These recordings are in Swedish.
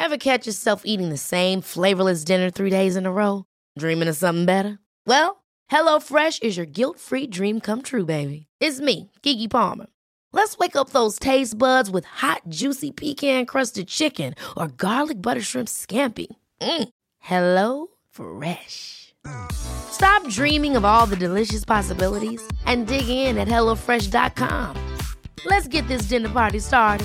Ever catch yourself eating the same flavorless dinner 3 days in a row? Dreaming of something better? Well, HelloFresh is your guilt-free dream come true, baby. It's me, Keke Palmer. Let's wake up those taste buds with hot, juicy pecan-crusted chicken or garlic butter shrimp scampi. Hello Fresh. Stop dreaming of all the delicious possibilities and dig in at HelloFresh.com. Let's get this dinner party started.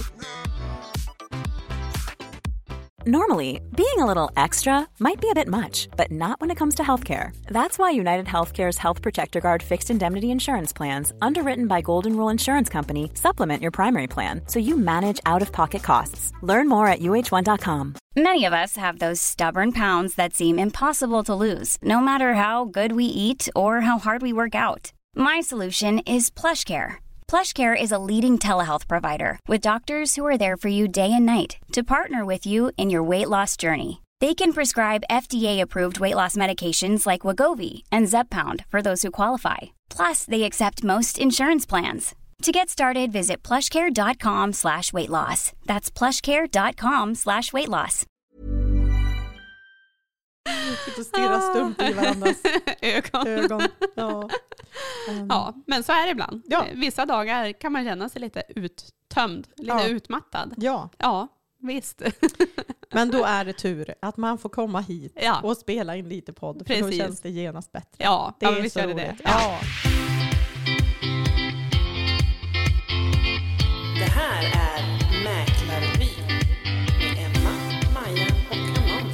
Normally, being a little extra might be a bit much, but not when it comes to healthcare. That's why United Healthcare's Health Protector Guard fixed indemnity insurance plans, underwritten by Golden Rule Insurance Company, supplement your primary plan so you manage out-of-pocket costs. Learn more at UH1.com. Many of us have those stubborn pounds that seem impossible to lose, no matter how good we eat or how hard we work out. My solution is PlushCare. PlushCare is a leading telehealth provider with doctors who are there for you day and night to partner with you in your weight loss journey. They can prescribe FDA-approved weight loss medications like Wegovy and Zepbound for those who qualify. Plus, they accept most insurance plans. To get started, visit plushcare.com/weightloss. That's plushcare.com/weightloss. Sitter och stirrar stumt i varandras ögon. Ja. Ja, men så är det ibland. Ja. Vissa dagar kan man känna sig lite uttömd, lite utmattad. Ja, visst. Men då är det tur att man får komma hit och spela in lite podd. För Precis. då känns det genast bättre. Ja, det är visst så gör det roligt. det. Ja. Det här är Mäklarvy med Emma, Maja och Amanda.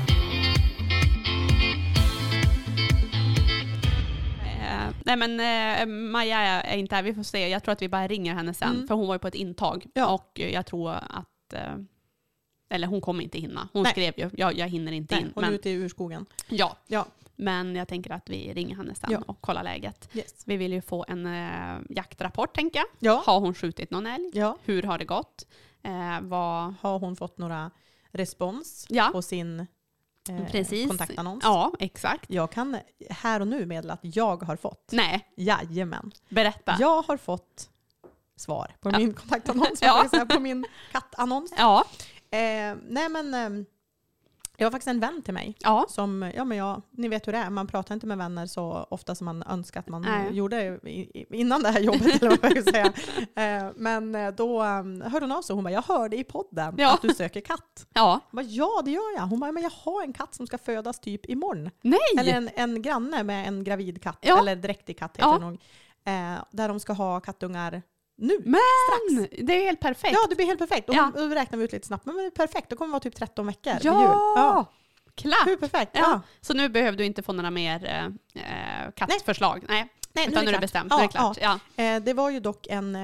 Nej men Maja är inte här, vi får se. Jag tror att vi bara ringer henne sen. För hon var ju på ett intag. Ja. Och jag tror att eller hon kommer inte hinna. Hon Nej. skrev ju, jag hinner inte in. Hon är ute i urskogen. Ja. Ja. Men jag tänker att vi ringer henne sen och kollar läget. Yes. Vi vill ju få en jaktrapport, tänker jag. Ja. Har hon skjutit någon älg? Ja. Hur har det gått? Har hon fått några respons på sin kontaktannons? Ja, exakt. Jag kan här och nu meddela att jag har fått. Nej. Jajamän. Berätta. Jag har fått svar på min kontaktannons. På min kattannons. Ja. Nej men jag har faktiskt en vän till mig som, ni vet hur det är, man pratar inte med vänner så ofta som man önskar att man gjorde innan det här jobbet, eller vad jag ska säga. Men då hörde hon av sig, hon bara, jag hörde i podden att du söker katt. Ja. Jag bara, ja, det gör jag. Hon bara, men jag har en katt som ska födas typ imorgon. Nej! Eller en granne med en gravid katt, eller dräktig katt heter det nog. Där de ska ha kattungar nu, strax. Det är helt perfekt. Ja, det blir helt perfekt. Och då räknar vi ut lite snabbt. Men det är perfekt, då kommer det vara typ 13 veckor ja. vid jul. Ja, klart. Hur perfekt. Ja. Så nu behöver du inte få några mer kattförslag. Nej, utan nu är det bestämt. Ja, det är klart. Ja. Det var ju dock en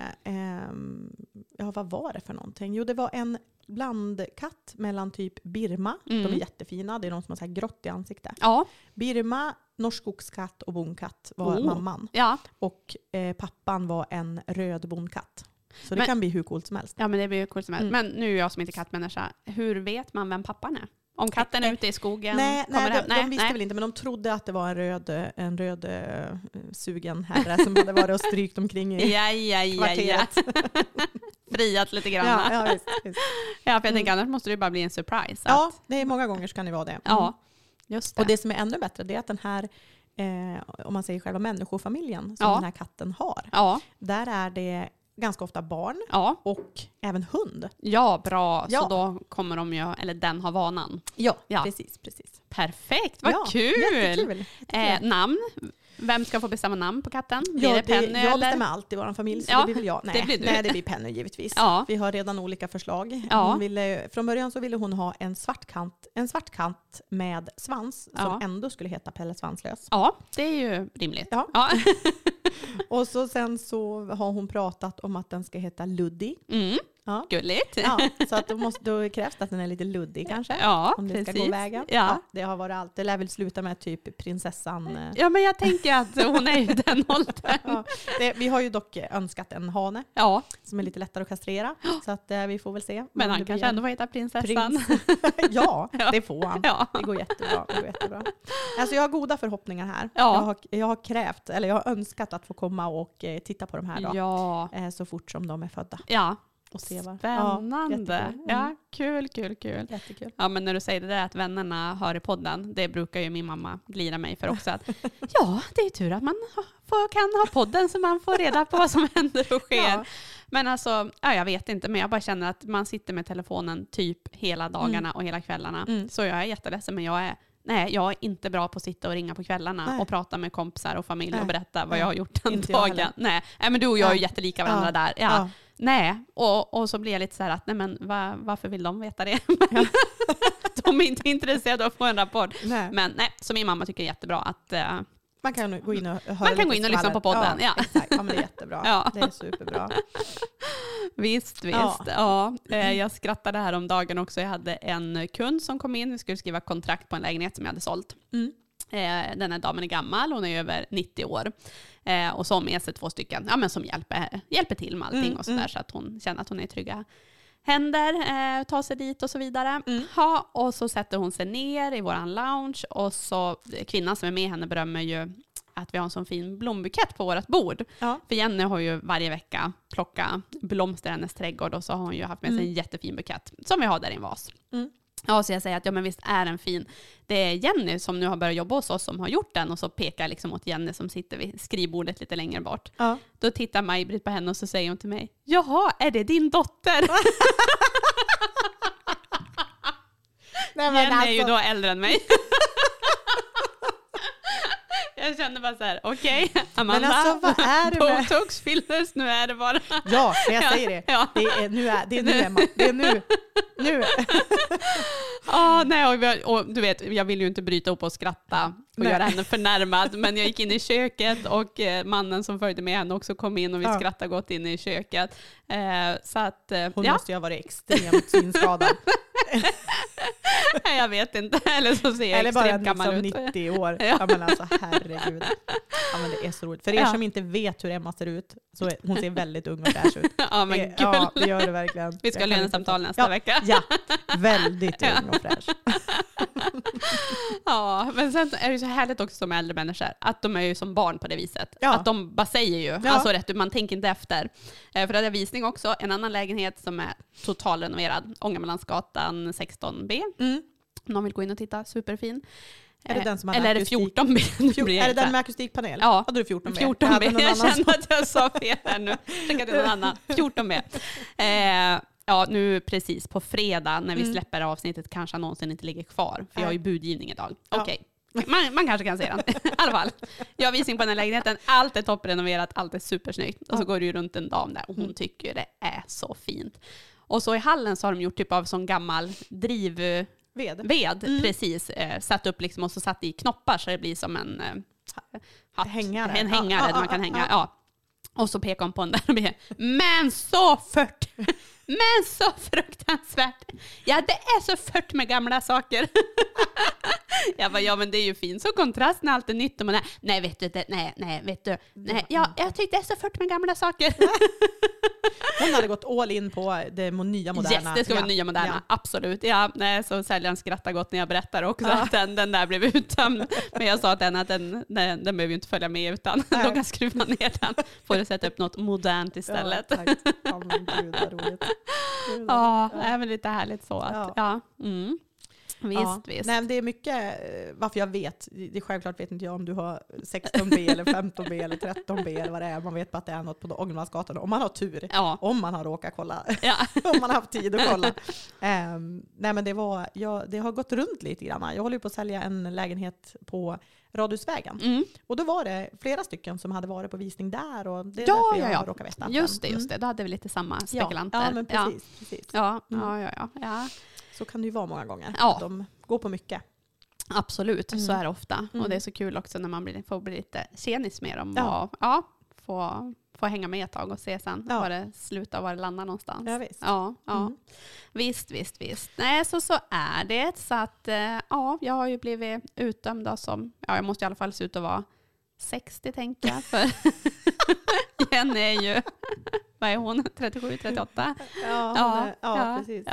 vad var det för någonting? Jo, det var en blandkatt mellan typ Birma. De är jättefina. Det är de som har så här grått i ansiktet. Ja. Birma, norsk skogskatt och bonkatt var mamman. Ja. Och pappan var en röd bonkatt. Så det kan bli hur coolt som helst. Ja, men det blir hur coolt som helst. Men nu är jag som inte kattmänniska. Hur vet man vem pappan är? Om katten är ute i skogen? Nej, de visste väl inte. Men de trodde att det var en röd sugen herre som hade varit och strykt omkring i kvarteret. Friat lite grann. Ja, visst. Ja, för jag tänker annars måste det bara bli en surprise. Ja, det är många gånger så kan det vara det. Ja, just det. Och det som är ännu bättre, det är att den här, om man säger själva människofamiljen som den här katten har. Ja. Där är det ganska ofta barn och även hund. Ja, bra. Så då kommer de ju, eller den har vanan. Ja. Precis. Perfekt, vad kul! Jättekul. Namn? Vem ska få bestämma namn på katten? Jag bestämmer alltid i vår familj, så det blir väl jag. Det blir du. Nej, det blir Penny givetvis. Ja. Vi har redan olika förslag. Från början så ville hon ha en svart katt med svans som ändå skulle heta Pelle Svanslös. Ja, det är ju rimligt. Ja. Och sen så har hon pratat om att den ska heta Luddy. Ja. Gulligt. Ja, så att då krävs det att den är lite luddig kanske. Ja, om det ska gå vägen. Ja. Det har varit allt. Det lär väl sluta med typ prinsessan. Ja, men jag tänker att hon är ju den åldern. Vi har ju dock önskat en hane som är lite lättare att kastrera. Så att vi får väl se. Men han kanske ändå får heta prinsessan. Ja, det får han. Ja. Det går jättebra. Alltså jag har goda förhoppningar här. Ja. Jag har önskat att få komma och titta på de här då. Ja. Så fort som de är födda. Ja. Och se vad. Spännande. Ja, kul. Jättekul. Ja, men när du säger det där att vännerna hör i podden, det brukar ju min mamma glida mig för också. Att, ja, det är ju tur att man kan ha podden så man får reda på vad som händer och sker. Ja. Men alltså, jag vet inte, men jag bara känner att man sitter med telefonen typ hela dagarna och hela kvällarna. Så jag är jätteledsen, men jag är inte bra på att sitta och ringa på kvällarna och prata med kompisar och familj och berätta vad jag har gjort den dagen. Nej, men du och jag är ju jättelika varandra där. Ja. Nej, och så blir jag lite så här att nej, men varför vill de veta det? De är inte intresserade av att få en rapport. Nej. Men nej, så min mamma tycker det är jättebra att man kan gå in och höra. Man kan gå in och lyssna på podden. Ja. Exakt. Ja, men det är jättebra. Ja. Det är superbra. Visst. Ja. Jag skrattade här om dagen också. Jag hade en kund som kom in. Vi skulle skriva kontrakt på en lägenhet som jag hade sålt. Den här damen är gammal. Hon är över 90 år. Och så med sig 2 stycken som hjälper till med allting och sådär. Så att hon känner att hon är i trygga händer, ta sig dit och så vidare. Och så sätter hon sig ner i våran lounge. Och så kvinnan som är med henne berömmer ju att vi har en sån fin blombukett på vårt bord. Ja. För Jenny har ju varje vecka plockat blomster i hennes trädgård och så har hon ju haft med sig en jättefin bukett som vi har där i en vas. Ja, så jag säger att men visst är den fin. Det är Jenny som nu har börjat jobba hos oss som har gjort den och så pekar liksom åt Jenny som sitter vid skrivbordet lite längre bort. Ja. Då tittar Maj-Britt på henne och så säger hon till mig: jaha, är det din dotter? Nej, men Jenny är ju då äldre än mig. Jag kände bara så här, okej, Amanda, men alltså, vad är det med Botox, fillers, nu är det bara. Ja, jag säger det. Ja. Det är nu, Emma. Det är nu. Nej, och du vet, jag vill ju inte bryta upp och skratta och göra henne förnärmad, men jag gick in i köket och mannen som följde med henne också kom in och vi skrattade gott in i köket. Så att, hon måste ju ha varit extremt synskadad. Nej, jag vet inte. Eller så ser jag extremt gammal ut. 90 år. Ja, men alltså, herregud. Ja, men det är så roligt. För er som inte vet hur Emma ser ut, så hon ser väldigt ung och fräsch ut. Ja, men ja, det gör det verkligen. Vi ska ha lönesamtal nästa vecka. Ja, väldigt ung och fräsch. Ja, men sen är det så härligt också som äldre människor att de är ju som barn på det viset. Ja. Att de bara säger ju, alltså rätt, man tänker inte efter. För det är visning också, en annan lägenhet som är totalrenoverad, Ångermanlandsgatan 16B. Någon vill gå in och titta, superfin. Är det den som eller är det 14B? Är det den med akustikpanel? Ja, hade du 14B? 14B. Jag kände att jag sa fel här nu. Checkade någon annan. 14B. Ja, nu precis på fredag när vi släpper avsnittet kanske någonsin inte ligger kvar. För jag har ju budgivning idag. Okej. Man kanske kan se den. I alla fall. Jag har visning på den här lägenheten. Allt är topprenoverat. Allt är supersnyggt. Och så går det ju runt en dam där. Och hon tycker det är så fint. Och så i hallen så har de gjort typ av sån gammal drivved. Precis. Satt upp liksom och så satt i knoppar så det blir som en hatt. Hängare. En hängare där man kan hänga. Ja. Och så pekar hon på den där och blir, men så fört! Men så fruktansvärt! Ja, det är så fört med gamla saker. Jag bara, ja men det är ju fint. Så kontrast när allt är nytt. Och man nej vet du, nej, ja, jag tyckte det är så fört med gamla saker. Hon hade gått all in på det nya moderna. Yes, det ska vara nya moderna, absolut. Ja, nej, så säljaren skrattar gott när jag berättar också att den där blev uttömd. Men jag sa till henne att den behöver ju inte följa med utan de kan skruva ner den. Får du sätta upp något modernt istället. Ja, tack. Ja, men gud vad roligt. Ja, det är väl lite härligt så att, Visst. Nej, det är mycket, varför jag vet, det är självklart vet inte jag om du har 16B eller 15B eller 13B eller vad det är. Man vet bara att det är något på Ångermanlandsgatan. Om man har tur, om man har råkat kolla, om man har haft tid att kolla. Nej, men det har gått runt lite grann. Jag håller på att sälja en lägenhet på Radhusvägen. Och då var det flera stycken som hade varit på visning där. Och det är därför jag råkar veta. Just det. Då hade vi lite samma spekulanter. Ja, men precis. Ja. Så kan det ju vara många gånger. Att de går på mycket. Absolut, så är det ofta. Och det är så kul också när man får bli lite tjenis med dem. Och få hänga med ett tag och se sen var det slutar och var det landar någonstans. Ja, visst. Visst. Nej, så är det. Så att jag har ju blivit utdömd som, jag måste i alla fall se ut att vara 60 tänker jag. För Jenny är ju, vad är hon? 37, 38? Ja, precis.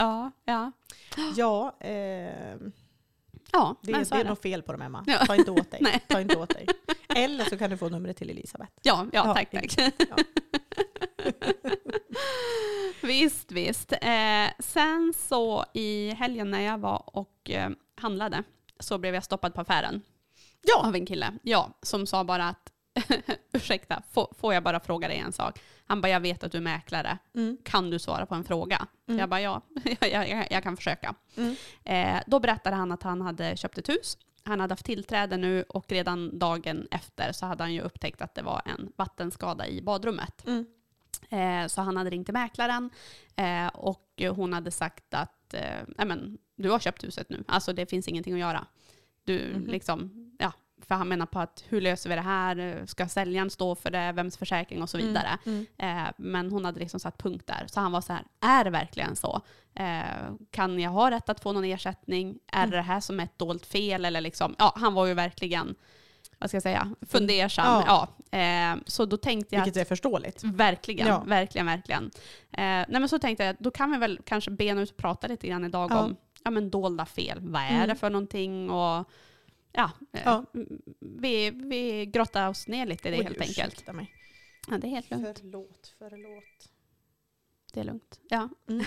Det är nog fel på dem, Emma. Ta inte åt dig. Eller så kan du få numret till Elisabeth. Ja, tack. Visst. Sen så i helgen när jag var och handlade så blev jag stoppad på affären. Ja. Av en kille. Ja, som sa bara att ursäkta, får jag bara fråga dig en sak? Han bara, jag vet att du är mäklare. Kan du svara på en fråga? Jag bara, ja, jag kan försöka. Då berättade han att han hade köpt ett hus. Han hade haft tillträde nu och redan dagen efter så hade han ju upptäckt att det var en vattenskada i badrummet. Så han hade ringt till mäklaren och hon hade sagt att du har köpt huset nu. Alltså det finns ingenting att göra. Du liksom, ja. För han menar på att hur löser vi det här? Ska säljaren stå för det? Vems försäkring och så vidare. Men hon hade liksom satt punkt där. Så han var så här, är det verkligen så? Kan jag ha rätt att få någon ersättning? Är det här som ett dolt fel? Eller liksom, ja, han var ju verkligen, vad ska jag säga, fundersam. Ja. Så då tänkte jag... Vilket är förståeligt. Verkligen. Nej, men så tänkte jag, då kan vi väl kanske bena ut och prata lite grann idag om dolda fel. Vad är det för någonting? Och vi grottar oss ner lite i det helt enkelt. Mig. Ja, det är helt lugnt. Förlåt. Det är lugnt. Ja.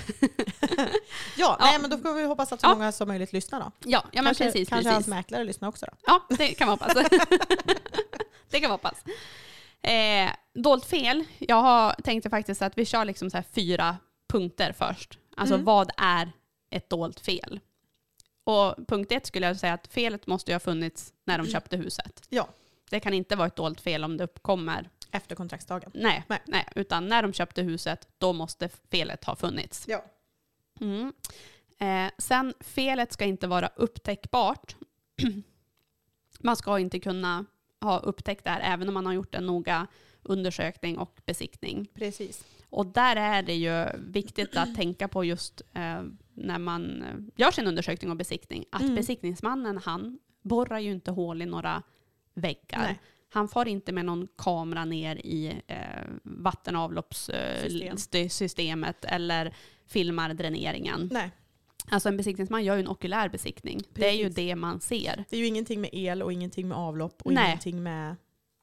Nej, men då får vi hoppas att så många som möjligt lyssnar då. Ja, men precis. Kanske hans mäklare lyssnar också då. Ja, det kan man hoppas. Det kan man hoppas. Dolt fel. Tänkte faktiskt att vi kör liksom så här 4 punkter först. Alltså vad är ett dolt fel? Och punkt 1 skulle jag säga att felet måste ju ha funnits när de köpte huset. Ja. Det kan inte vara ett dolt fel om det uppkommer efter kontraktsdagen. Nej, utan när de köpte huset, då måste felet ha funnits. Ja. Sen, felet ska inte vara upptäckbart. Man ska inte kunna ha upptäckt det här även om man har gjort en noga undersökning och besiktning. Precis. Och där är det ju viktigt att tänka på just när man gör sin undersökning och besiktning. Att besiktningsmannen, han borrar ju inte hål i några väggar. Nej. Han får inte med någon kamera ner i vattenavloppssystemet eller filmar dräneringen. Nej. Alltså en besiktningsman gör ju en okulär besiktning. Precis. Det är ju det man ser. Det är ju ingenting med el och ingenting med avlopp och ingenting med...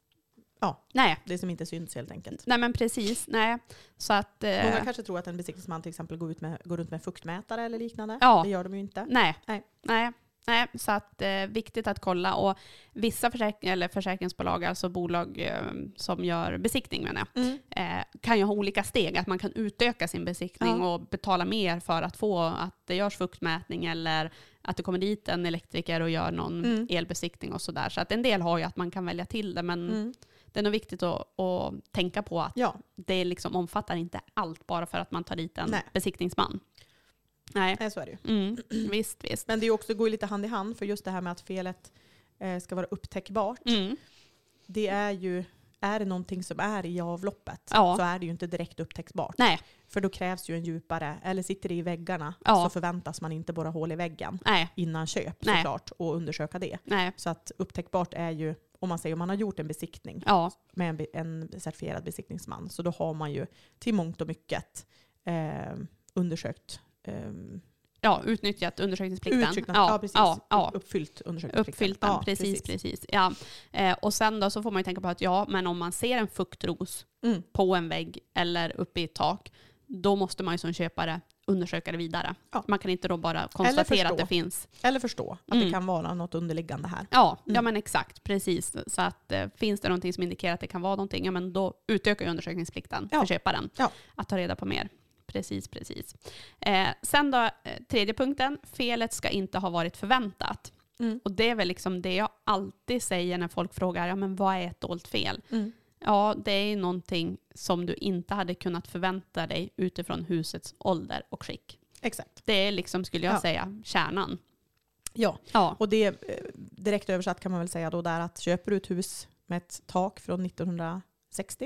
det som inte syns helt enkelt. Nej, men precis. Nej. Så att, många kanske tror att en besiktningsman till exempel går runt med fuktmätare eller liknande. Det gör de ju inte. Nej, så att viktigt att kolla. Och vissa försäkringsbolag, alltså bolag som gör besiktning menar jag, kan ju ha olika steg. Att man kan utöka sin besiktning och betala mer för att få att det görs fuktmätning eller att det kommer dit en elektriker och gör någon elbesiktning och sådär. Så att en del har ju att man kan välja till det, men det är nog viktigt att tänka på att det liksom omfattar inte allt bara för att man tar dit en besiktningsman. Nej, så är det ju. Visst. Men det går ju lite hand i hand, för just det här med att felet ska vara upptäckbart. Det är ju, är det någonting som är i avloppet så är det ju inte direkt upptäckbart. Nej. För då krävs ju en djupare, eller sitter det i väggarna så förväntas man inte borra hål i väggen innan köp såklart och undersöka det. Nej. Så att upptäckbart är ju, om man har gjort en besiktning med en certifierad besiktningsman, så då har man ju till mångt och mycket undersökt utnyttjat undersökningsplikten. Uppfyllt undersökningsplikten. Precis. Ja. Och sen då så får man ju tänka på att men om man ser en fuktros på en vägg eller uppe i ett tak, då måste man ju som köpare undersöka det vidare. Ja. Man kan inte då bara konstatera att det finns. Eller förstå att det kan vara något underliggande här. Ja, men exakt. Precis. Så att finns det någonting som indikerar att det kan vara någonting, men då utökar ju undersökningsplikten för köparen att ta reda på mer. Precis. Sen då, 3:e punkten. Felet ska inte ha varit förväntat. Och det är väl liksom det jag alltid säger när folk frågar, men vad är ett dolt fel? Ja, det är någonting som du inte hade kunnat förvänta dig utifrån husets ålder och skick. Exakt. Det är liksom, skulle jag säga, kärnan. Ja, och det direkt översatt kan man väl säga då där att köper du ett hus med ett tak från 1960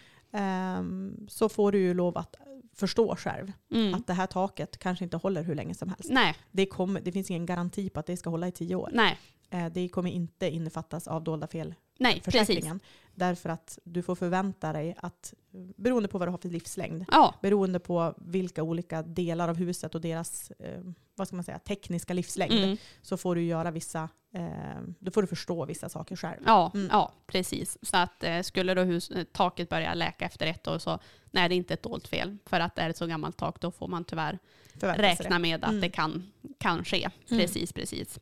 så får du ju lov att förstå själv att det här taket kanske inte håller hur länge som helst. Nej. Det finns ingen garanti på att det ska hålla i 10 år. Nej. Det kommer inte innefattas av dolda fel-försäkringen. Därför att du får förvänta dig att, beroende på vad du har för livslängd, beroende på vilka olika delar av huset och deras vad ska man säga, tekniska livslängd, så får du göra vissa, då får du förstå vissa saker själv. Ja, precis. Så att skulle då taket börja läka efter 1 år, så nej, det är inte ett dolt fel. För att det är ett så gammalt tak, då får man tyvärr räkna med att det kan ske. Precis.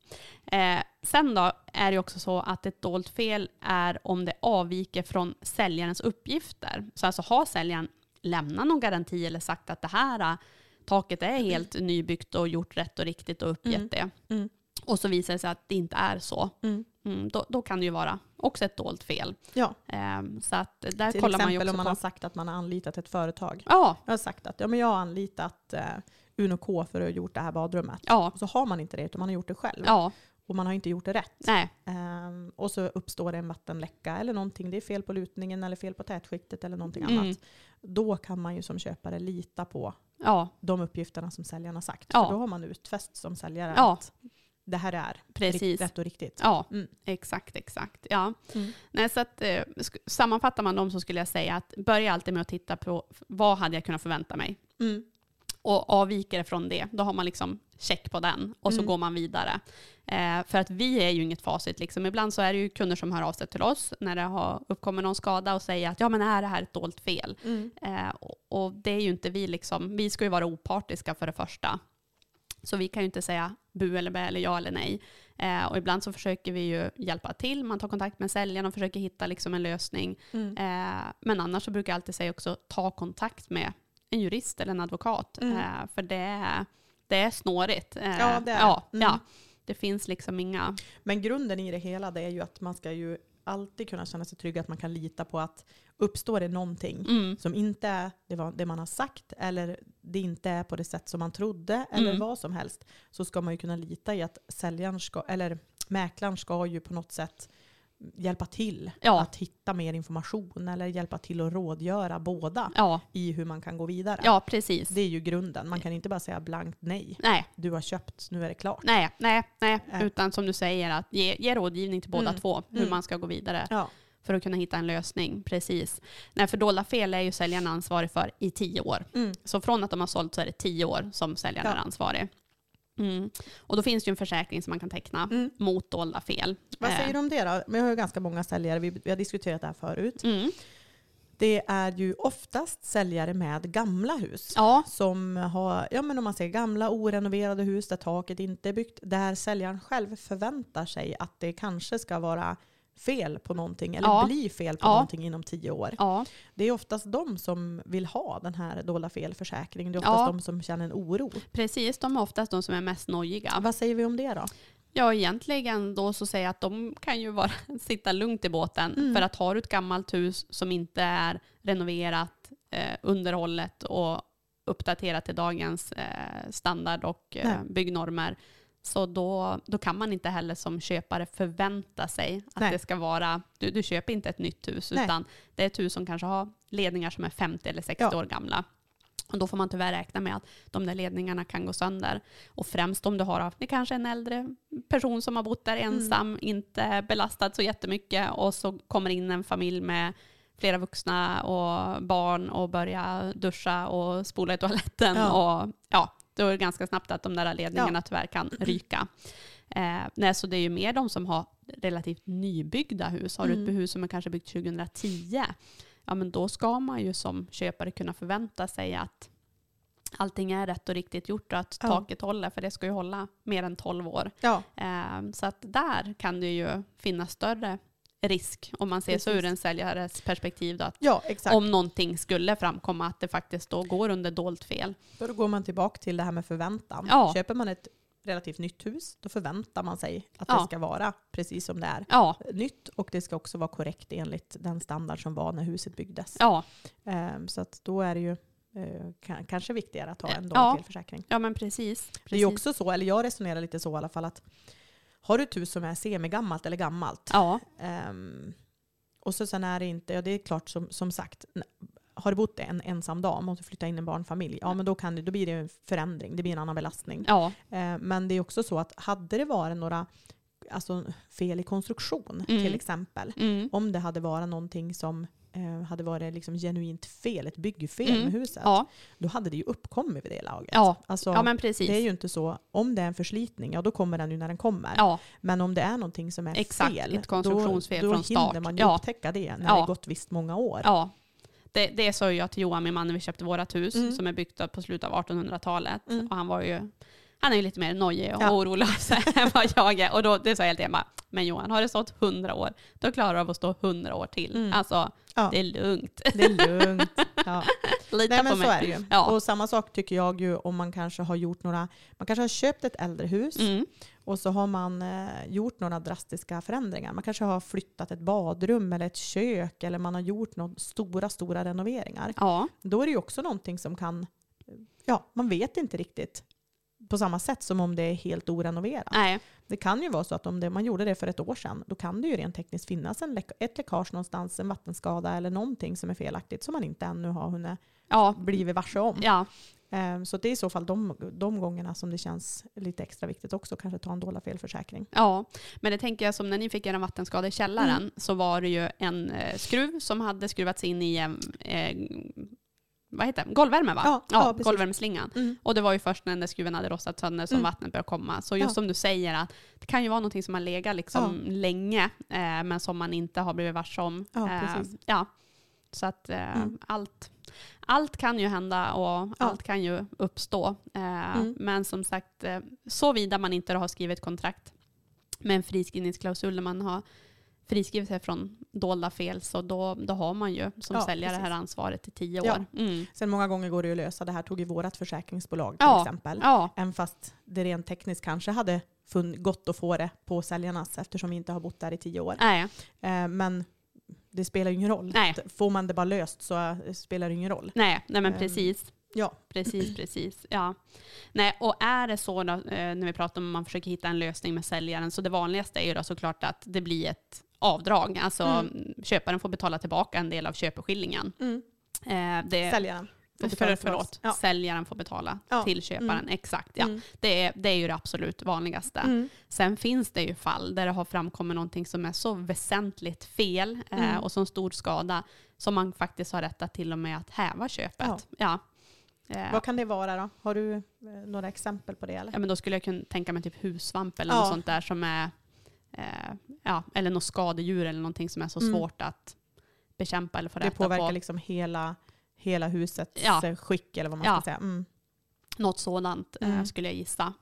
Sen då är det också så att ett dolt fel är om det avviker från säljarens uppgifter. Så alltså har säljaren lämnat någon garanti eller sagt att det här taket är helt nybyggt och gjort rätt och riktigt och uppgett det. Och så visar det sig att det inte är så. Då kan det ju vara också ett dolt fel. Ja. Så att där till kollar exempel man ju också om man på. har sagt att man har anlitat ett företag. Ja. Jag har sagt att jag har anlitat Uno-K för att ha gjort det här badrummet. Ja. Och så har man inte det, utan man har gjort det själv. Ja. Och man har inte gjort det rätt. Nej. Och så uppstår det en vattenläcka eller någonting. Det är fel på lutningen eller fel på tätskiktet eller någonting annat. Då kan man ju som köpare lita på de uppgifterna som säljaren har sagt. För då har man utfäst som säljare att det här är rätt och riktigt. Ja, exakt. Ja. Nej, så att, sammanfattar man dem så skulle jag säga att börja alltid med att titta på vad hade jag kunnat förvänta mig. Och avviker det från det, då har man liksom check på den och så går man vidare. För att vi är ju inget facit. Liksom. Ibland så är det ju kunder som hör av sig till oss när det har uppkommit någon skada och säger att men är det här ett dolt fel? Och det är ju inte vi liksom. Vi ska ju vara opartiska för det första. Så vi kan ju inte säga bu eller bä eller ja eller nej. Och ibland så försöker vi ju hjälpa till. Man tar kontakt med säljaren och försöker hitta liksom en lösning. Men annars så brukar jag alltid säga också ta kontakt med en jurist eller en advokat. För det är snårigt. Ja, det är. Ja, det finns liksom inga... Men grunden i det hela, det är ju att man ska ju alltid kunna känna sig trygg, att man kan lita på att uppstår det någonting som inte är det man har sagt, eller det inte är på det sätt som man trodde, eller vad som helst, så ska man ju kunna lita i att säljaren eller mäklaren ska ju på något sätt hjälpa till att hitta mer information, eller hjälpa till att rådgöra båda i hur man kan gå vidare. Ja, precis. Det är ju grunden. Man kan inte bara säga blankt nej. Du har köpt, nu är det klart. Nej. Utan som du säger, att ge rådgivning till båda två hur man ska gå vidare. Ja. För att kunna hitta en lösning. Precis. Nej, för dolda fel är ju säljaren ansvarig för i 10 år. Så från att de har sålt så är det 10 år som säljaren är ansvarig. Och då finns det ju en försäkring som man kan teckna mot dolda fel. Vad säger du om det då? Vi har ju ganska många säljare, vi har diskuterat det här förut. Det är ju oftast säljare med gamla hus som har, men om man säger gamla orenoverade hus där taket inte är byggt, där säljaren själv förväntar sig att det kanske ska vara fel på någonting eller bli fel på någonting inom 10 år. Det är oftast de som vill ha den här dolda felförsäkringen. Det är oftast de som känner en oro. Precis, de är oftast de som är mest nojiga. Vad säger vi om det då? Ja, egentligen då så säger jag att de kan ju sitta lugnt i båten. För att har du ett gammalt hus som inte är renoverat, underhållet och uppdaterat till dagens standard och byggnormer, så då kan man inte heller som köpare förvänta sig att det ska vara... Du köper inte ett nytt hus, utan det är ett hus som kanske har ledningar som är 50 eller 60 år gamla. Och då får man tyvärr räkna med att de där ledningarna kan gå sönder. Och främst om du har det kanske en äldre person som har bott där ensam, inte belastad så jättemycket, och så kommer in en familj med flera vuxna och barn och börjar duscha och spola i toaletten. Och då är det ganska snabbt att de där ledningarna tyvärr kan ryka. Så det är ju mer de som har relativt nybyggda hus. Har du ett hus som är kanske byggt 2010, men då ska man ju som köpare kunna förvänta sig att allting är rätt och riktigt gjort och att taket håller, för det ska ju hålla mer än 12 år. Så att där kan det ju finnas större risk, om man ser så ur en säljares perspektiv då, att om någonting skulle framkomma att det faktiskt då går under dolt fel. Då går man tillbaka till det här med förväntan. Köper man ett relativt nytt hus, då förväntar man sig att det ska vara precis som det är nytt, och det ska också vara korrekt enligt den standard som var när huset byggdes. Så att då är det ju kanske viktigare att ha en dold felförsäkring. Ja, men precis. Det är ju också så, eller jag resonerar lite så i alla fall, att har du ett hus som är semigammalt eller gammalt, och så sen är det inte, det är klart som sagt, har du bott en ensam dam och flytta in en barnfamilj, men då blir det en förändring, det blir en annan belastning. Men det är också så att hade det varit några fel i konstruktion till exempel, om det hade varit någonting som hade varit liksom genuint fel, ett byggfel med huset, då hade det ju uppkommit vid det laget. Ja, alltså, men precis. Det är ju inte så, om det är en förslitning, då kommer den ju när den kommer. Ja. Men om det är någonting som är fel, ett konstruktionsfel då från start. Då hinner man ju upptäcka det när det har gått visst många år. Ja. Det sa jag till Johan, min man, när vi köpte vårt hus som är byggt på slutet av 1800-talet. Och han är ju lite mer nojig och orolig än vad jag är. Och då, det sa jag helt Emma, men Johan, har det stått 100 år, då klarar du av att stå 100 år till. Alltså, det är lugnt. Det är lugnt. Ja. Lita på mig. Så är det ju. Ja. Och samma sak tycker jag ju om man kanske har gjort man kanske har köpt ett äldre hus och så har man gjort några drastiska förändringar. Man kanske har flyttat ett badrum eller ett kök, eller man har gjort stora renoveringar. Ja. Då är det ju också någonting som kan, man vet inte riktigt på samma sätt som om det är helt orenoverat. Nej. Det kan ju vara så att om man gjorde det för ett år sedan, då kan det ju rent tekniskt finnas ett läckage någonstans, en vattenskada eller någonting som är felaktigt som man inte ännu har hunnit blivit varse om. Ja. Så det är i så fall de gångerna som det känns lite extra viktigt också, kanske ta en dolda felförsäkring. Ja, men det tänker jag som när ni fick er vattenskada i källaren så var det ju en skruv som hade skruvats in i vad heter det? Golvvärme, va? Ja, golvvärmeslingan. Och det var ju först när den där skruven hade rostat sönder som vattnet började komma. Så just som du säger, att det kan ju vara någonting som har legat liksom länge, men som man inte har blivit varse om. Så att allt kan ju hända och allt kan ju uppstå. Men som sagt, såvida man inte har skrivit kontrakt med en friskrivningsklausul där man har friskriver sig från dolda fel, så då har man ju som säljare det här ansvaret i 10 år. Sen många gånger går det att lösa. Det här tog ju vårat försäkringsbolag till exempel. Även fast det rent tekniskt kanske hade gått att få det på säljarnas, eftersom vi inte har bott där i 10 år. Men det spelar ju ingen roll. Nej. Får man det bara löst så spelar det ingen roll. Nej men precis. Ja. Precis. Ja. Nej, och är det så då, när vi pratar om att man försöker hitta en lösning med säljaren, så det vanligaste är ju då såklart att det blir ett avdrag. Alltså köparen får betala tillbaka en del av köpeskillingen. Säljaren. Säljaren får betala till köparen. Exakt, ja. Det är ju det absolut vanligaste. Sen finns det ju fall där det har framkommit någonting som är så väsentligt fel och så stor skada som man faktiskt har rättat till och med att häva köpet. Ja. Vad kan det vara då? Har du några exempel på det? Eller? Ja, men då skulle jag kunna tänka mig typ hussvamp eller något sånt där som är eller något skadedjur eller någonting som är så svårt att bekämpa eller få rätta på. Det påverkar liksom hela husets skick eller vad man ska säga. Något sådant skulle jag gissa.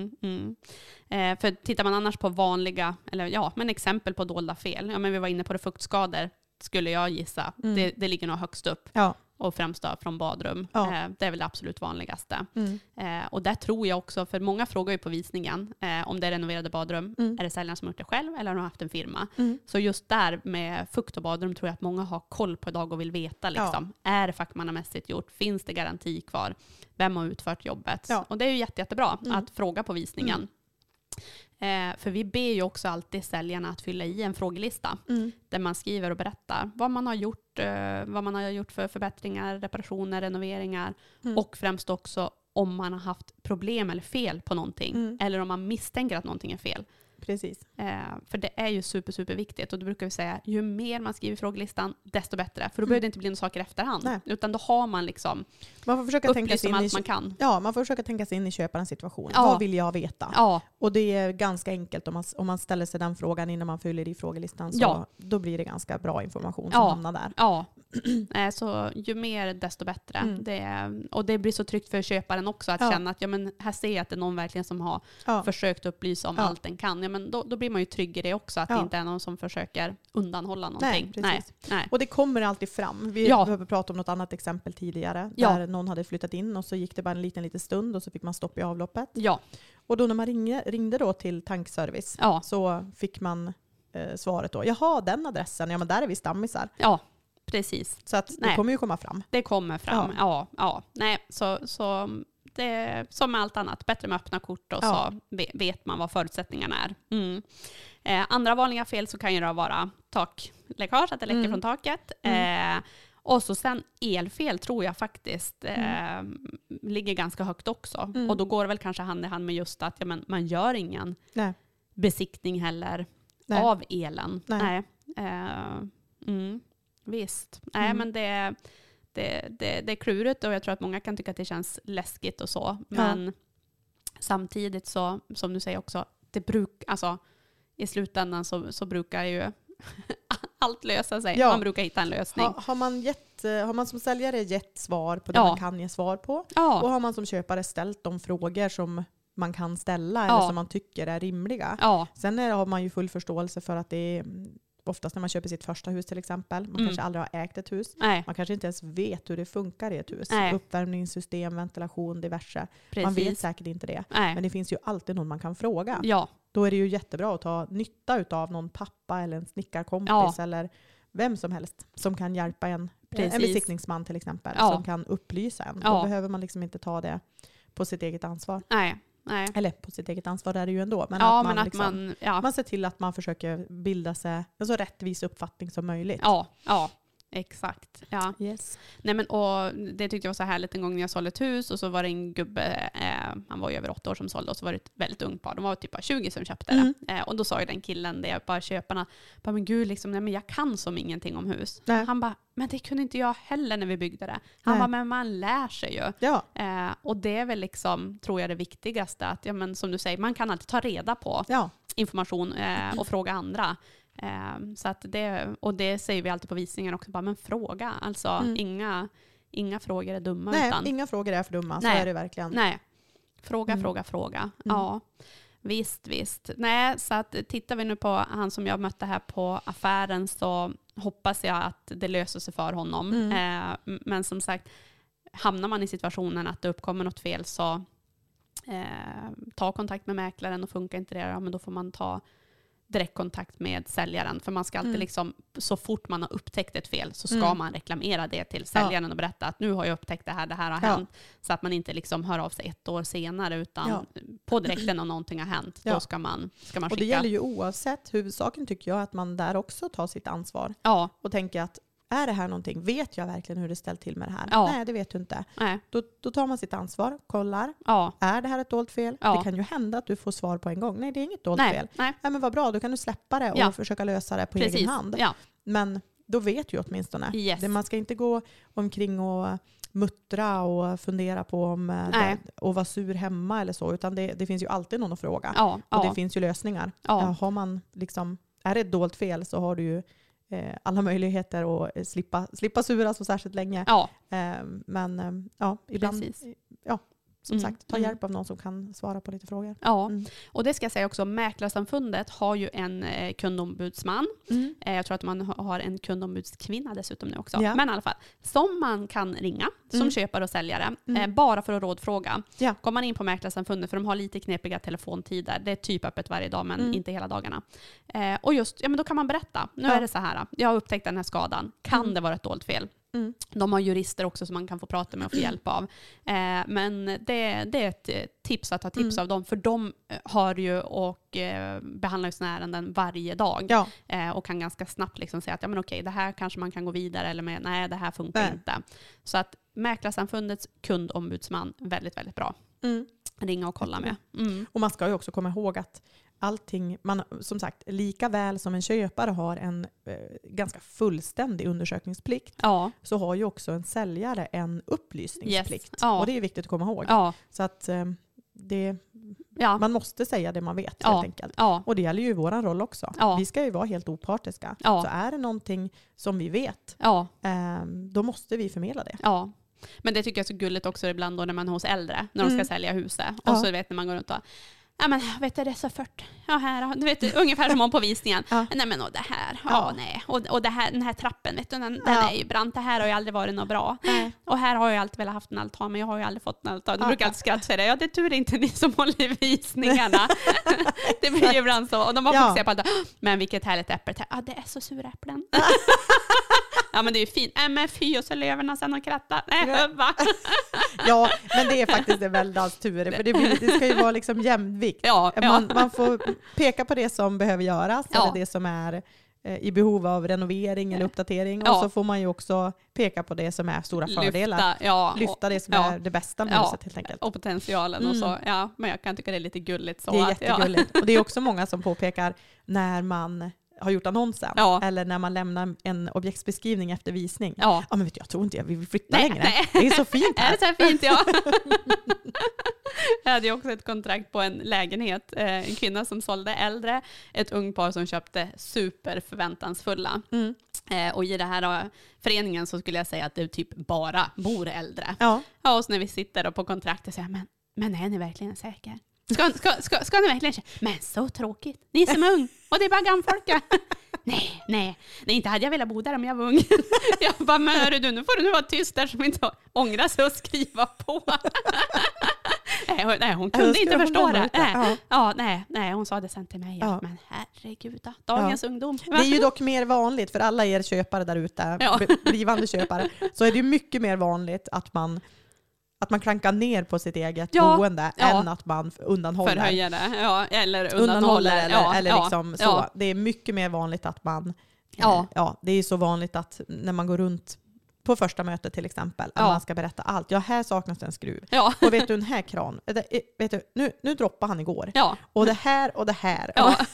För tittar man annars på vanliga, men exempel på dolda fel. Ja, men vi var inne på det, fuktskador skulle jag gissa. Det ligger nog högst upp. Ja. Och främst då från badrum. Det är väl det absolut vanligaste. Och där tror jag också, för många frågar ju på visningen om det är renoverade badrum. Är det säljaren som har gjort det själv eller har de haft en firma? Så just där med fukt och badrum tror jag att många har koll på idag och vill veta. Liksom, är det fackmannamässigt gjort? Finns det garanti kvar? Vem har utfört jobbet? Och det är ju jättebra att fråga på visningen. För vi ber ju också alltid säljarna att fylla i en frågelista där man skriver och berättar vad man har gjort för förbättringar, reparationer, renoveringar och främst också om man har haft problem eller fel på någonting eller om man misstänker att någonting är fel. Precis. För det är ju super viktigt, och då brukar vi säga ju mer man skriver frågelistan desto bättre, för då behöver det inte bli någon saker efterhand. Nej. Utan då har man liksom man får försöka tänka sig in allt man kan. Ja, man får försöka tänka sig in i köparens situation. Vad vill jag veta? Ja. Och det är ganska enkelt om man ställer sig den frågan innan man fyller i frågelistan, så då blir det ganska bra information som hamnar där. Ja. Så ju mer desto bättre. Och det blir så tryggt för köparen också att känna att här ser jag att det är någon verkligen som har försökt upplysa om allt den kan. Men då blir man ju trygg i det också, att det inte är någon som försöker undanhålla någonting. Nej. Och det kommer alltid fram. Vi behöver prata om något annat exempel tidigare där någon hade flyttat in och så gick det bara en liten stund och så fick man stopp i avloppet. Ja. Och då när man ringde då till tankservice så fick man svaret då, jaha, den adressen, men där är vi stammisar. Ja. Precis. Så att det kommer ju komma fram. Det kommer fram, ja. Nej, så det är som med allt annat. Bättre med öppna kort och så vet man vad förutsättningarna är. Andra vanliga fel så kan ju då vara takläckage, att det läcker från taket. Och så sen elfel tror jag faktiskt ligger ganska högt också. Och då går det väl kanske hand i hand med just att man gör ingen besiktning heller av elen. Nej. Visst. Nej, men det är klurigt och jag tror att många kan tycka att det känns läskigt och så. Men samtidigt så, som du säger också, alltså, i slutändan så brukar ju allt lösa sig. Man brukar hitta en lösning. Har man som säljare gett svar på det man kan ge svar på? Och har man som köpare ställt de frågor som man kan ställa eller som man tycker är rimliga? Sen har man ju full förståelse för att det är oftast när man köper sitt första hus till exempel. Man kanske aldrig har ägt ett hus. Nej. Man kanske inte ens vet hur det funkar i ett hus. Nej. Uppvärmningssystem, ventilation, diverse. Precis. Man vet säkert inte det. Nej. Men det finns ju alltid någon man kan fråga. Ja. Då är det ju jättebra att ta nytta av någon pappa eller en snickarkompis eller vem som helst som kan hjälpa en besiktningsman till exempel som kan upplysa en. Då behöver man liksom inte ta det på sitt eget ansvar. Nej. Eller på sitt eget ansvar är det ju ändå. Men man ser till att man försöker bilda sig en så rättvis uppfattning som möjligt. Ja. Exakt. Ja. Yes. Nej, men, och det tyckte jag var så härligt en gång när jag sålde ett hus och så var det en gubbe, han var ju över 8 år som sålde och så var det ett väldigt ungt par. De var typ 20 som köpte det. Och då sa ju den killen, köparna, men gud, liksom, nej, men jag kan som ingenting om hus. Han bara, men det kunde inte jag heller när vi byggde det. Han bara, men man lär sig ju. Ja. Och det är väl liksom, tror jag, det viktigaste att, som du säger, man kan alltid ta reda på information och fråga andra. Så att det säger vi alltid på visningen också, bara, men fråga, alltså inga frågor är dumma. Nej, inga frågor är för dumma, så är det verkligen. Nej, fråga. Ja, visst. Nej, så att tittar vi nu på han som jag mötte här på affären så hoppas jag att det löser sig för honom. Men som sagt, hamnar man i situationen att det uppkommer något fel så ta kontakt med mäklaren och funkar inte det, men då får man ta direktkontakt med säljaren. För man ska alltid liksom, så fort man har upptäckt ett fel så ska man reklamera det till säljaren och berätta att nu har jag upptäckt det här har hänt. Så att man inte liksom hör av sig 1 år senare utan på direkten om någonting har hänt. Då ska man skicka. Och det gäller ju oavsett. Huvudsaken tycker jag att man där också tar sitt ansvar. Och tänker att är det här någonting? Vet jag verkligen hur det ställt till med det här? Nej, det vet du inte. Då tar man sitt ansvar, kollar. Är det här ett dolt fel? Det kan ju hända att du får svar på en gång. Nej, det är inget dolt fel. Nej, men vad bra, då kan du släppa det och försöka lösa det på egen hand. Men då vet du åtminstone. Man ska inte gå omkring och muttra och fundera på om och vara sur hemma eller så. Utan det finns ju alltid någon att fråga. Och det finns ju lösningar. Har man liksom, är det ett dolt fel så har du ju alla möjligheter att slippa sura så särskilt länge. Men ibland som sagt, ta hjälp av någon som kan svara på lite frågor. Och det ska jag säga också, Mäklarsamfundet har ju en kundombudsman. Jag tror att man har en kundombudskvinna dessutom nu också. Men i alla fall, som man kan ringa som köpare och säljare bara för att rådfråga. Går man in på Mäklarsamfundet, för de har lite knepiga telefontider. Det är typ öppet varje dag men inte hela dagarna. Och just, men då kan man berätta. Nu är det så här, jag har upptäckt den här skadan. Kan det vara ett dolt fel? De har jurister också som man kan få prata med och få hjälp av. Men det är ett tips att ta tips av dem. För de har ju och behandlar ju såna ärenden varje dag. Och kan ganska snabbt liksom säga att men okej, det här kanske man kan gå vidare. Eller nej, det här funkar inte. Så att Mäklarsamfundets kundombudsman, väldigt, väldigt bra. Ringa och kolla med. Och man ska ju också komma ihåg att allting, som sagt, lika väl som en köpare har en ganska fullständig undersökningsplikt så har ju också en säljare en upplysningsplikt. Och det är viktigt att komma ihåg. Så att man måste säga det man vet helt enkelt. Och det gäller ju våran roll också. Vi ska ju vara helt opartiska. Så är det någonting som vi vet, då måste vi förmedla det. Men det tycker jag är så gulligt också ibland då när man är hos äldre, när de ska sälja huset. Och så vet när man går runt och men vet du, det är så fört. Här, du vet, ungefär som om på visningen. Nej men och det här, nej. Och det här, den här trappen, vet du, den är ju brant. Det här har ju aldrig varit något bra. Och här har jag alltid velat haft en altan, men jag har ju aldrig fått en altan. Du brukar alltid skratta säga det. Det tur inte ni som håller i visningarna. Det blir ju ibland så. Och de bara fokuserar på att men vilket härligt äpple. Det är så sura äpplen. Ja, men det är ju fint. Men fy, och så löverna sen och kratta. Nej, Ja, men det är faktiskt en väldigt tur. För det ska ju vara liksom jämvikt. Man får peka på det som behöver göras. Eller det som är i behov av renovering eller uppdatering. Och så får man ju också peka på det som är stora fördelar. Lyfta det som är det bästa med huset helt enkelt. Och potentialen och så. Ja, men jag kan tycka det är lite gulligt. Så det är jättegulligt. Och det är också många som påpekar när man har gjort annonsen. Eller när man lämnar en objektsbeskrivning efter visning. Men vet du, jag tror inte jag vill flytta längre. Nej. Det är så fint här. Är det så här fint, ja. Jag hade ju också ett kontrakt på en lägenhet. En kvinna som sålde äldre. Ett ung par som köpte superförväntansfulla. Och i det här föreningen så skulle jag säga att det typ bara bor äldre. Och så när vi sitter då på kontraktet säger jag, men är ni verkligen säker? Ska ni verkligen köpa? Men så tråkigt. Ni är som ung. Och det är bara gamfolka. Nej, inte hade jag velat bo där om jag var ung. Jag bara, men hörru du, nu får du vara tyst där som inte ångrar sig och skriva på. Nej, hon kunde inte förstå det. Nej, hon sa det sen till mig. Men herregud då, dagens ungdom. Det är ju dock mer vanligt för alla er köpare där ute, blivande köpare, så är det ju mycket mer vanligt att man klankar ner på sitt eget boende än att man undanhåller. Förhöjer det, eller undanhåller. Eller liksom så. Det är mycket mer vanligt att man... det är så vanligt att när man går runt på första mötet till exempel, att man ska berätta allt. Här saknas en skruv. Och vet du, den här kran. Vet du, nu droppade han igår. Och det här och det här.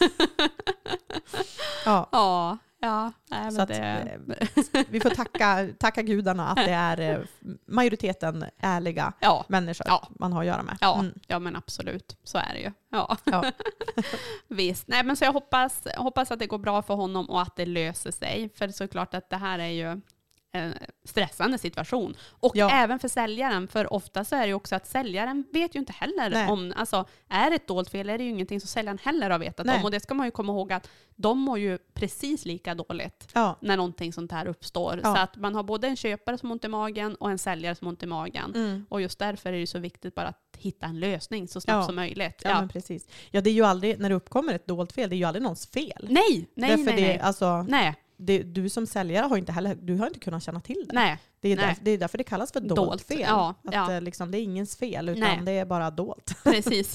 Så att, vi får tacka gudarna att det är majoriteten ärliga människor man har att göra med. Ja, men absolut. Så är det ju. Visst. Nej, men så jag hoppas att det går bra för honom och att det löser sig. För det är såklart att det här är ju en stressande situation. Och även för säljaren, för ofta så är det ju också att säljaren vet ju inte heller om, alltså är det ett dolt fel är det ju ingenting som säljaren heller har vetat om. Och det ska man ju komma ihåg att de mår ju precis lika dåligt när någonting sånt här uppstår. Så att man har både en köpare som har ont i magen och en säljare som har ont i magen. Och just därför är det så viktigt bara att hitta en lösning så snabbt som möjligt. Men precis. Det är ju aldrig, när det uppkommer ett dolt fel, det är ju aldrig någons fel. Nej. Alltså, du som säljare har inte kunnat känna till det. Det är därför det kallas för dolt fel. Liksom, det är ingens fel, utan det är bara dolt. Precis.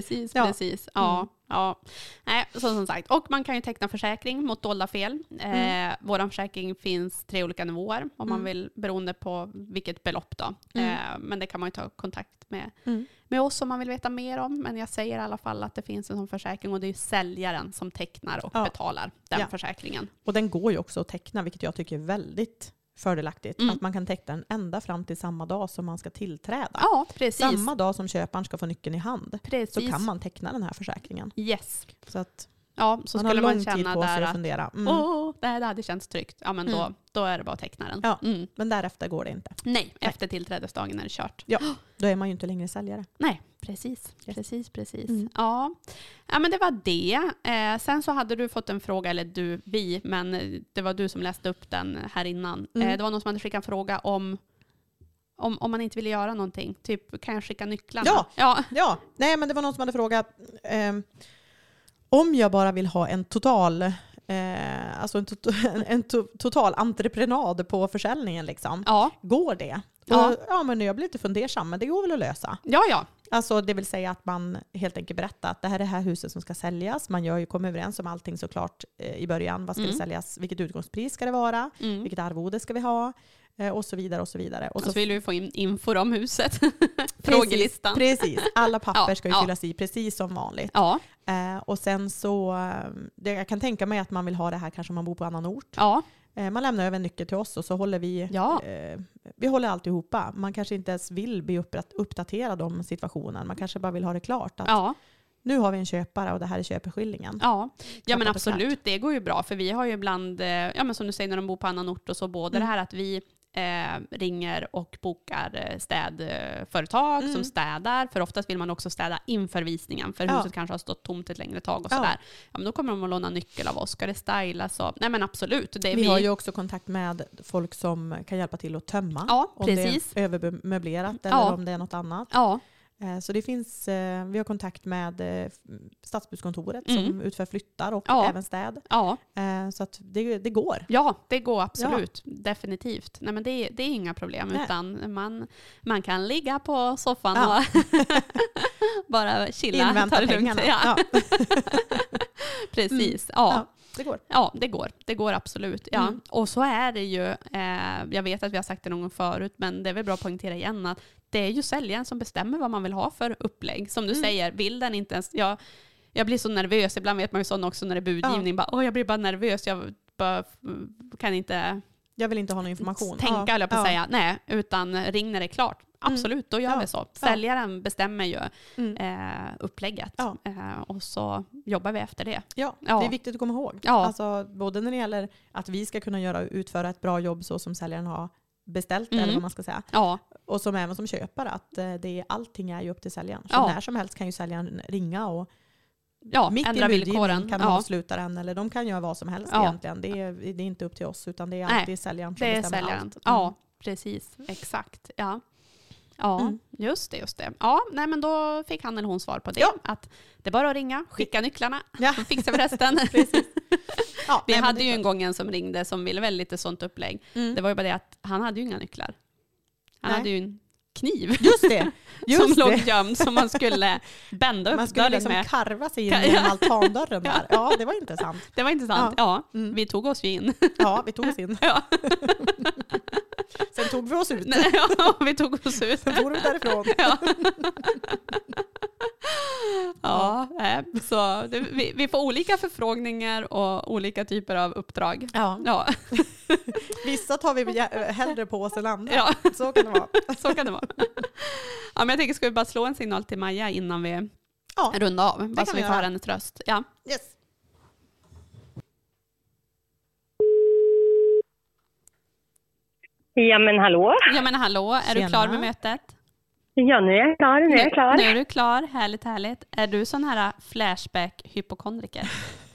Nej, som sagt. Och man kan ju teckna försäkring mot dolda fel. Vår försäkring finns 3 olika nivåer om man vill, beroende på vilket belopp då. Men det kan man ju ta kontakt med oss om man vill veta mer om. Men jag säger i alla fall att det finns en sån försäkring och det är säljaren som tecknar och betalar den försäkringen. Och den går ju också att teckna, vilket jag tycker är väldigt fördelaktigt. Att man kan teckna den ända fram till samma dag som man ska tillträda. Ja, precis. Samma dag som köparen ska få nyckeln i hand. Precis. Så kan man teckna den här försäkringen. Yes. Så att så man skulle har man lång känna tid på sig där att fundera. det hade känts tryggt. Ja, men då är det bara att teckna den. Men därefter går det inte. Nej, efter tillträdesdagen är det kört. Ja, då är man ju inte längre säljare. Nej, precis. Ja, men det var det. Sen så hade du fått en fråga, eller vi, men det var du som läste upp den här innan. Det var någon som hade skickat en fråga om man inte ville göra någonting. Typ, kan jag skicka nycklarna? Ja. Nej, men det var någon som hade frågat om jag bara vill ha en total total entreprenad på försäljningen liksom. Går det? Men jag blir lite fundersam, men det går väl att lösa. Alltså det vill säga att man helt enkelt berättar att det här är det här huset som ska säljas. Man kommer överens om allting såklart i början. Vad ska det säljas? Vilket utgångspris ska det vara? Vilket arvode ska vi ha? Och så vidare och så vidare. Och så vill vi få in info om huset. Frågelistan. Precis. Alla papper ska ju fyllas i precis som vanligt. Och sen så, jag kan tänka mig att man vill ha det här kanske om man bor på annan ort. Man lämnar över en nyckel till oss och så håller vi håller alltihopa. Man kanske inte ens vill bli uppdaterad om situationen. Man kanske bara vill ha det klart att nu har vi en köpare och det här är köpeskillingen. Ja men absolut, det går ju bra. För vi har ju ibland, men som du säger när de bor på annan ort och så, både det här att vi ringer och bokar städföretag som städar. För oftast vill man också städa inför visningen. För huset kanske har stått tomt ett längre tag och sådär. Ja, men då kommer de att låna nyckel av oss. Ska det stylas? Nej men absolut. Vi har ju också kontakt med folk som kan hjälpa till att tömma. Om precis. det är övermöblerat eller om det är något annat. Så det finns, vi har kontakt med Stadsbuskontoret som utför flyttar och även städ. Så att det går. Ja, det går absolut. Definitivt. Nej, men det är inga problem. Utan man kan ligga på soffan och bara chilla. Invänta pengarna. Precis. Det går. Ja, det går absolut. Ja. Och så är det ju, jag vet att vi har sagt det någon gång förut, men det är väl bra att poängtera igen att det är ju säljaren som bestämmer vad man vill ha för upplägg. Som du säger, vill den inte ens... jag blir så nervös. Ibland vet man ju sån också när det är budgivning. Jag blir bara nervös. Jag vill inte ha någon information. Tänka eller på att säga. Nej, utan ring när det är klart. Absolut, då gör vi så. Säljaren bestämmer ju upplägget. Och så jobbar vi efter det. Ja, det är viktigt att komma ihåg. Alltså, både när det gäller att vi ska kunna utföra ett bra jobb så som säljaren har beställt eller vad man ska säga. Och som även som köpare att allting är ju upp till säljaren. Så när som helst kan ju säljaren ringa och mitt ändra i villkoren kan de avsluta den eller de kan göra vad som helst egentligen. Det är inte upp till oss utan det är alltid säljaren som bestämmer allt. Ja, precis. Exakt. Just det. Ja, nej, men då fick han eller hon svar på det. Att det är bara att ringa, skicka nycklarna. Så fixar vi resten. Precis. Vi hade ju en gång en som ringde som ville väl lite sånt upplägg. Det var ju bara det att han hade ju inga nycklar. Han hade ju en kniv. Just det. Som låg gömd som man skulle bända upp. Man skulle liksom karva sig in i altandörren där. Ja, det var intressant. Det var intressant. Vi tog oss ju in. Ja, vi tog oss in. Sen tog vi oss ut. Vi tog oss ut. Sen får du därifrån. Så vi får olika förfrågningar och olika typer av uppdrag. Vissa tar vi hellre på oss än andra. Så kan det vara. Men jag tänker, ska vi bara slå en signal till Maja innan vi rundar av? Bara så vi får hennes röst. Yes. Ja men hallå. Är du klar med mötet? Ja, nu är jag klar. Nu är du klar. Härligt. Är du sån här flashback-hypokondriker?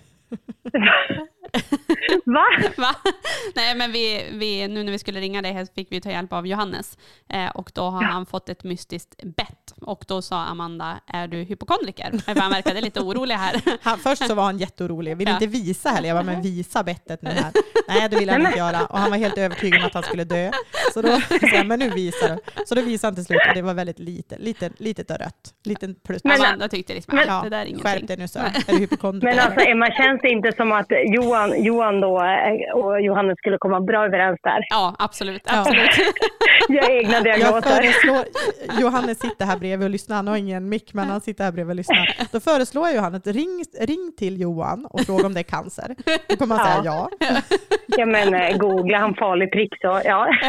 Va? Nej, men vi nu när vi skulle ringa dig här fick vi ta hjälp av Johannes. Och då har han fått ett mystiskt bett. Och då sa Amanda, är du hypokondriker? Han verkade lite orolig här. Först så var han jätteorolig. Vill inte visa heller. Jag bara, men visa bettet nu här. Nej, det ville han inte göra. Och han var helt övertygad om att han skulle dö. Så då sa jag, men nu visar du. Så då visade han till slut. Och det var väldigt litet och rött. Liten plus. Men Amanda tyckte liksom, det där är ingenting. Skärp dig nu så. Är du hypokondriker? Men alltså Emma, känns det inte som att Johan då och Johannes skulle komma bra överens där? Ja, absolut. Jag har egna diagnoser. Johannes sitter här bredvid och lyssnar. Han har ingen mick, men han sitter här bredvid och lyssnar. Då föreslår jag Johannes, ring till Johan och fråga om det är cancer. Då kommer han säga ja. Ja, men googla han farlig prick så,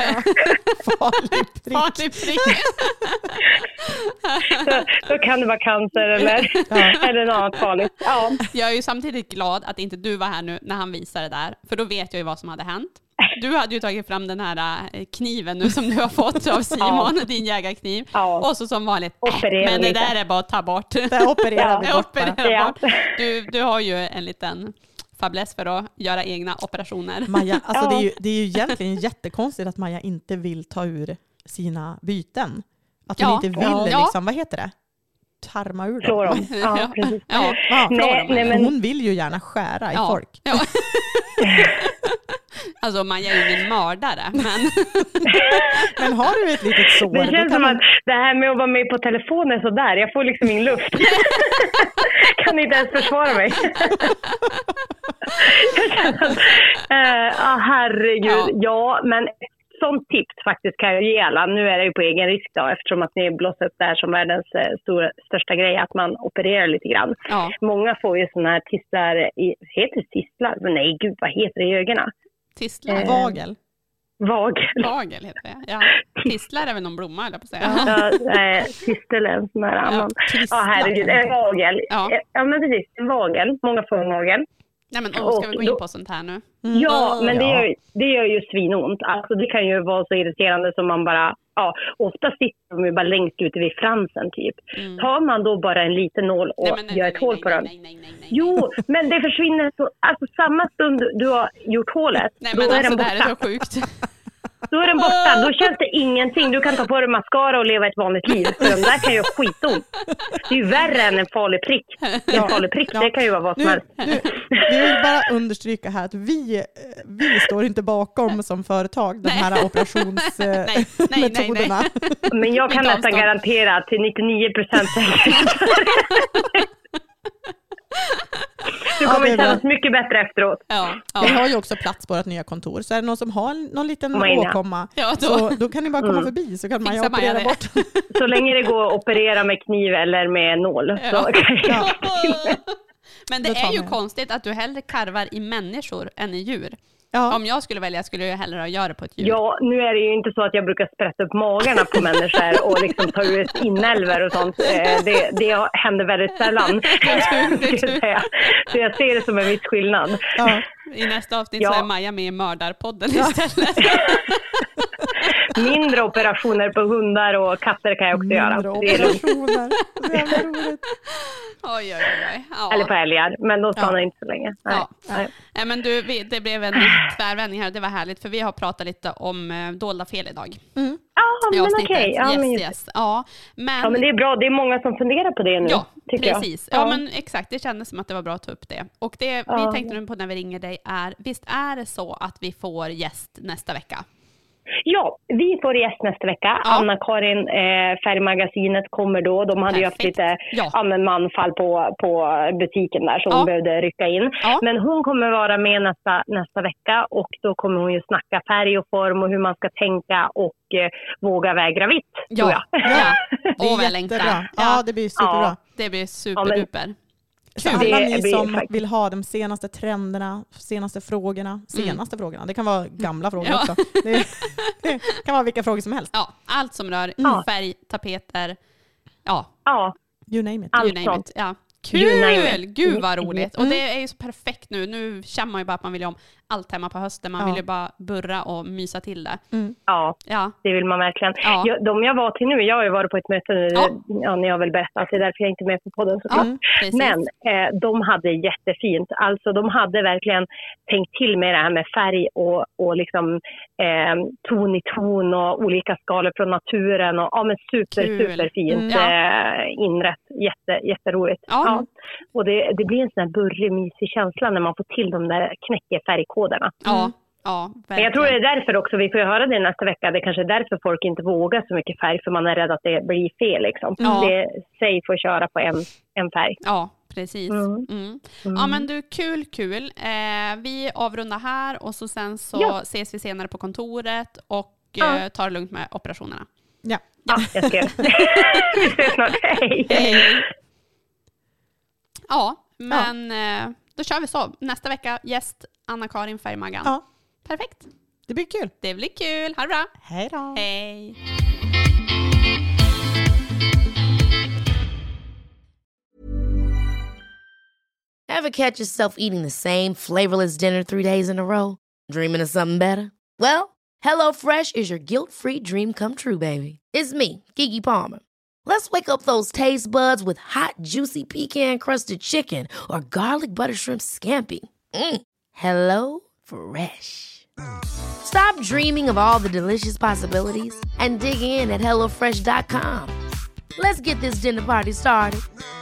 Farlig prick. Då kan det vara cancer eller något annat farligt. Ja. Jag är ju samtidigt glad att inte du var här nu när han visade det där. För då vet jag ju vad som hade hänt. Du hade ju tagit fram den här kniven nu som du har fått av Simon, din jägarkniv. Och så som vanligt, men det där är bara att ta bort. Det opererar vi bort. Du har ju en liten fäbless för att göra egna operationer. Maja, alltså det är ju egentligen jättekonstigt att Maja inte vill ta ur sina byten. Att hon inte vill liksom, vad heter det? Tarma ur dem. Ja, precis. Nej, men hon vill ju gärna skära i folk. Alltså man är ju ingen mördare, men har du ett litet sår? Det känns som att det här med att vara med på telefonen så där, jag får liksom ingen luft. Kan inte ens försvara mig. Herregud. Men sånt tips faktiskt kan jag ge alla. Nu är det ju på egen risk då, eftersom att ni blåser upp det här som världens största grej, att man opererar lite grann. Många får ju såna här tistlar heter det tistlar? Men nej gud, vad heter det i ögonen? Tistlar? Vagel heter det. Ja. Tistlar är väl någon blomma eller på att säga. Tistel är en sån här annan. Herregud, en vagel. Ja men precis, en vagel. Många får en vagel. Nej, men ska vi gå in på sånt här nu? Ja, men det gör ju svinont. Alltså det kan ju vara så irriterande som man bara, ofta sitter de ju bara längst ute vid fransen typ. Tar man då bara en liten nål och gör ett hål på den. Jo, men det försvinner så, alltså samma stund du har gjort hålet, då är den borta. Det här är så sjukt. Då är den borta, då känns det ingenting. Du kan ta på dig mascara och leva ett vanligt liv. För de där kan ju ha skitont. Det är ju värre än en farlig prick. En farlig prick, det kan ju vara vad som helst. Vi vill bara understryka här att vi står inte bakom som företag de här operationsmetoderna. Men jag kan nästan garantera till 99% Du kommer kännas mycket bättre efteråt. Ja. Vi har ju också plats på vårt nya kontor. Så är det någon som har någon liten åkomma, då kan ni bara komma förbi så kan Maja operera bort. Så länge det går att operera med kniv eller med nål. Så kan jag Men det är ju konstigt att du hellre karvar i människor än i djur. Ja. Om jag skulle välja skulle jag hellre göra det på ett djur. Ja, nu är det ju inte så att jag brukar sprätta upp magarna på människor och liksom ta ut inälver och sånt. Det händer väldigt sällan. Så jag ser det som en viss skillnad. Ja. I nästa avsnitt så är Maja med i Mördarpodden istället. Mindre operationer på hundar och katter kan jag också göra. Mindre operationer. Det är roligt. Oj. Ja. Eller på älgar, men de stannar inte så länge. Nej, men du, det blev en tvärvändning här, det var härligt för vi har pratat lite om dolda fel idag. Ja, men okej. Yes. Ja, men det är bra, det är många som funderar på det nu. Ja, precis. Jag. Ja, men exakt, det kändes som att det var bra att ta upp det. Och det vi tänkte nu på när vi ringer dig är, visst är det så att vi får gäst nästa vecka? Ja, vi får gäst nästa vecka. Anna-Karin, Färgmagasinet kommer då. De hade ju haft lite manfall på butiken där så hon behövde rycka in. Men hon kommer vara med nästa vecka och då kommer hon ju snacka färg och form och hur man ska tänka och våga vägra vitt, tror jag. Det är jättebra. Ja, det blir superbra. Det blir superduper. Så alla ni som vill ha de senaste trenderna, senaste frågorna, det kan vara gamla frågor också. Det kan vara vilka frågor som helst. Ja, allt som rör färg, tapeter, you name it. Ja. Kul! Gud vad roligt. Och det är ju så perfekt nu. Nu känner man ju bara att man vill ha om allt hemma på hösten. Man vill ju bara burra och mysa till det. Ja, det vill man verkligen. De jag var till nu, jag har ju varit på ett möte nu. Ni har väl berättat, det är därför jag inte är med på podden såklart. Men de hade jättefint. Alltså de hade verkligen tänkt till med det här med färg och liksom ton i ton och olika skalor från naturen. Och, men superfint inrätt. Jätteroligt. Ja. Och det blir en sån här burrig, mysig känsla när man får till de där knäckefärgkoderna. Ja, men jag tror det är därför också, vi får höra det nästa vecka, det kanske är därför folk inte vågar så mycket färg, för man är rädd att det blir fel liksom. Det säg får köra på en färg. Ja, precis. Ja, men du, kul. Vi avrundar här och så sen så ses vi senare på kontoret och tar det lugnt med operationerna. Ja, jag ska. Vi ses snart. Hej. Ja, men då kör vi så. Nästa vecka gäst Anna-Karin Färgmaggan. Ja. Perfekt. Det blir kul. Det blir kul. Ha det bra. Hej då. Hej. Ever catch yourself eating the same flavorless dinner 3 days in a row? Dreaming of something better? Well, HelloFresh is your guilt-free dream come true, baby. It's me, Keke Palmer. Let's wake up those taste buds with hot, juicy pecan-crusted chicken or garlic butter shrimp scampi. Hello Fresh. Stop dreaming of all the delicious possibilities and dig in at HelloFresh.com. Let's get this dinner party started.